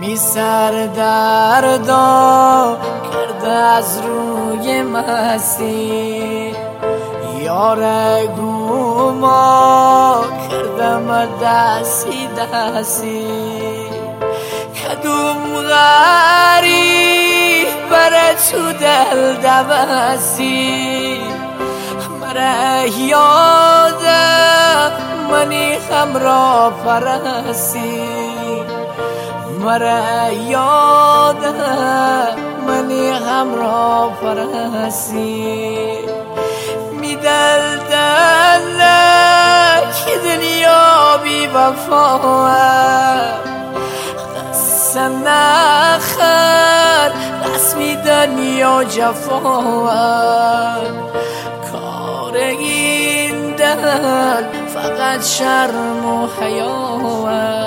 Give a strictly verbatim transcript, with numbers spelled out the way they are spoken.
می سر دردا کرده از روی مستی، یار گوما کردم دستی دستی. کدوم غریب بره تو دل دوستی، مره یادم منی خم را پرستی، مره یادم منی غم را پرستی. می دل دل که دنیا بی وفا، قصه نخر رسمی دنیا جفا. کار این دل فقط شرم و حیا.